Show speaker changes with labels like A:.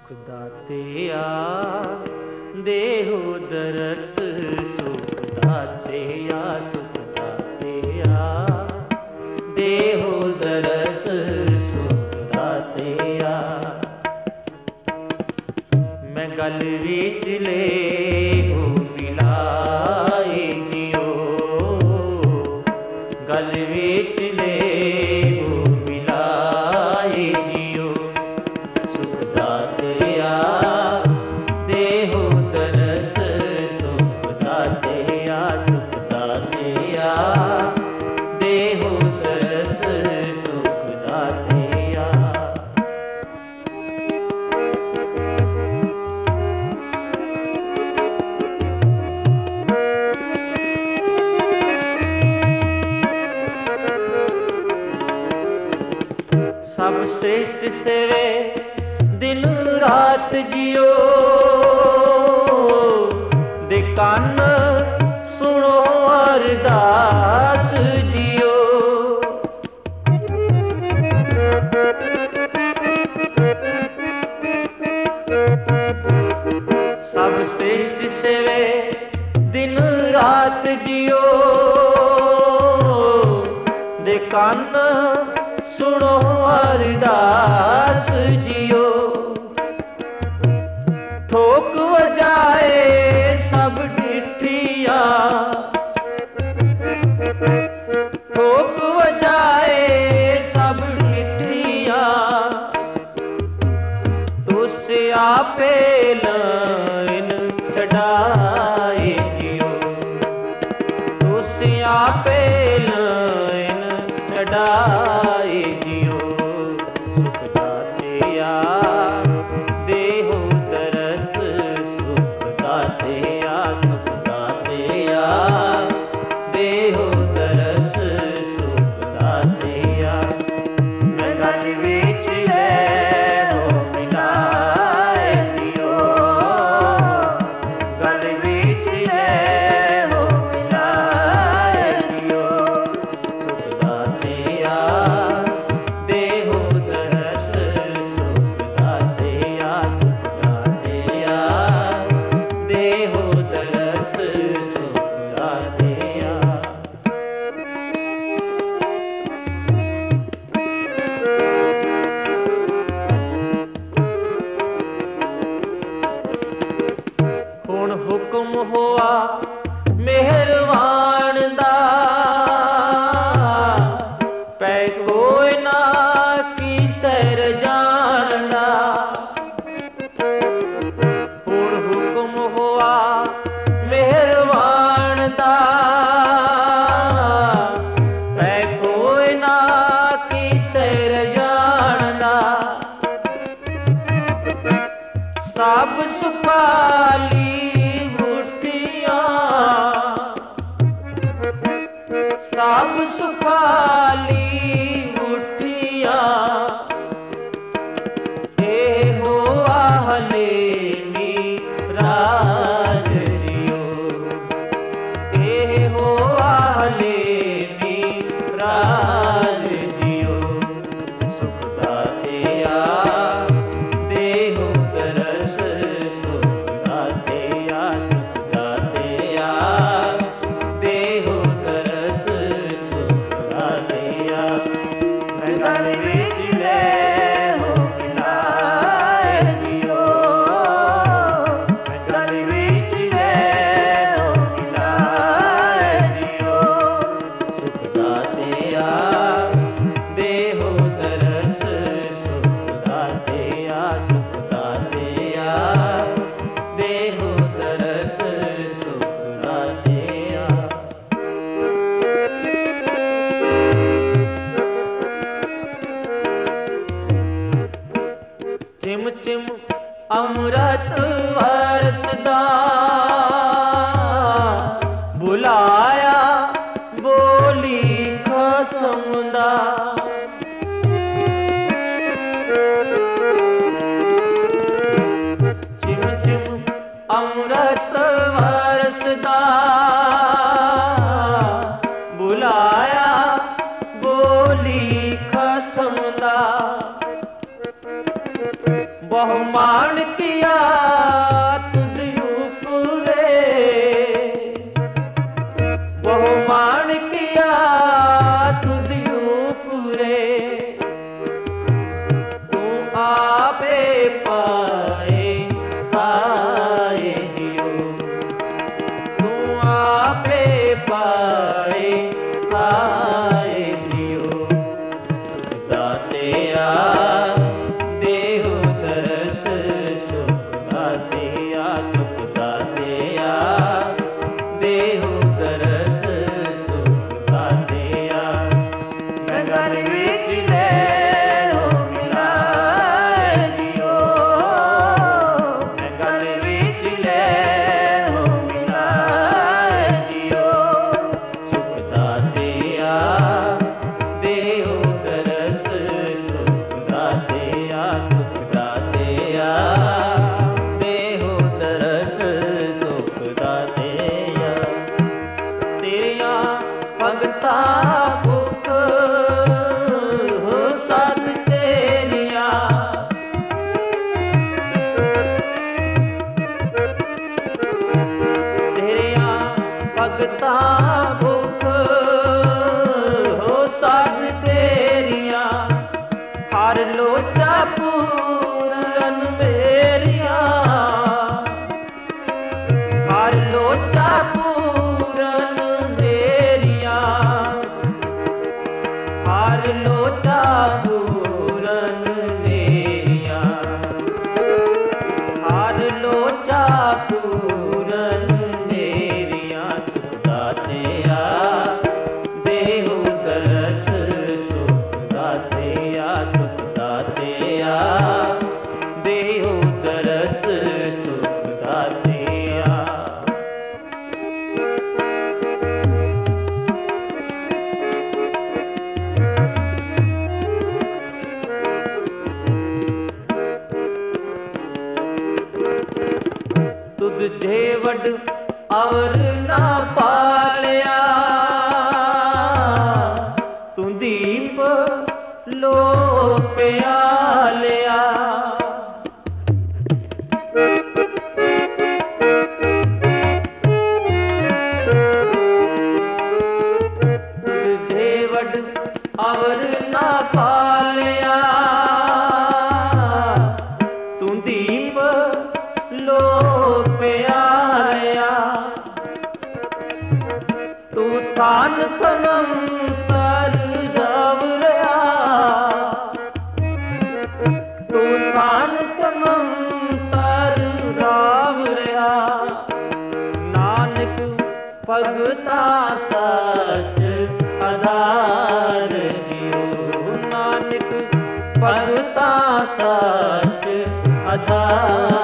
A: सुख दातिया देहो दरस सुख दातिया देहो दरस सुख दातिया। मैं गल विच ले हो मिलाए जियो गल विच ले हो मिलाए जियो सुख दातिया देहो दरस सुख दातिया देहो दरस सुख दातिया। सब सेठ सेवे दिन रात जियो दे कान सुनो अरदास जियो। सब सेठ सेवे दिन रात जियो दे कान सुनो अरदास जियो। ठोक वजाए सब डिठिया ठोक वजाए सब डिठिया तुस आपे लाइन छड़ाए जियो तुस आपे लाइन छड़ाए जियो सुख दातिया देहो दरस सुख दातिया देहो दरस सुख दातिया। मैं गल विच ले हो मिलाए जियो गल विच ले हो मिलाए जियो सुख दातिया देहो दरस सुख दातिया देहो दरस सुख दातिया। हुण हुक्म होआ मेहरबान दा पै कोई ना की सैर जानदा। हुण हुक्म होआ मेहरबान दा पै कोई ना की सैर जानदा। सब सुखाली मुठिया सब सुखाली मुठिया हो आहले नी राज जियो हो आहले नी राज जियो सुख दातिया देहो दरस सुख दातिया देहो दरस सुख दातिया। मैं गल विच ले हो मिलाए जियो मैं गल विच ले हो मिलाए जियो सुख दातिया देहो दरस सुख दातिया देहो दरस सुख दातिया। चिम चिम अमृत वरसदा बुलाया बोली कसम दा। चिम चिम अमृत वरसदा बुलाया बोली कसम दा। बहुमान किया तुझ ऊपरे, बहुमान किया तुझ ऊपरे, तू आपे पाए पाए जियो, तू आपे पाए पाए जियो। सुख दातिया देहु तरस, सुख दातिया, सुख दातिया देहु तरस, सुख दातिया। मैं गल विच ले मिलाए जियो, मैं गल विच ले मिलाए जियो। सुख दातिया देहु तरस, सुख दातिया, सुख दातिया देहु तरस, सुख दातिया। तेरिया भगता भुख हो सद तेरिया, तेरिया भगता भुख हो सद तेरिया। हर लोचा पूरन मेरिया, हर लोचा पूरन मेरिया, हर लोचा पूरन मेरिया, हर लोचा पूरन मेरिया। सुख दातिया देहु तरस, सुख दातिया, सुख दातिया देहु तरस, सुख दातिया। तुझे वड और ना पालिया, तू दीप लो प्यालिया। तुझे वड और ना पालिया, तू दीप लो प्यालिया। तू थान तनम पर जावरिया, तू थान तनम पर जावरिया। नानक भगता सच आधार जियो, नानक भगता सच आधार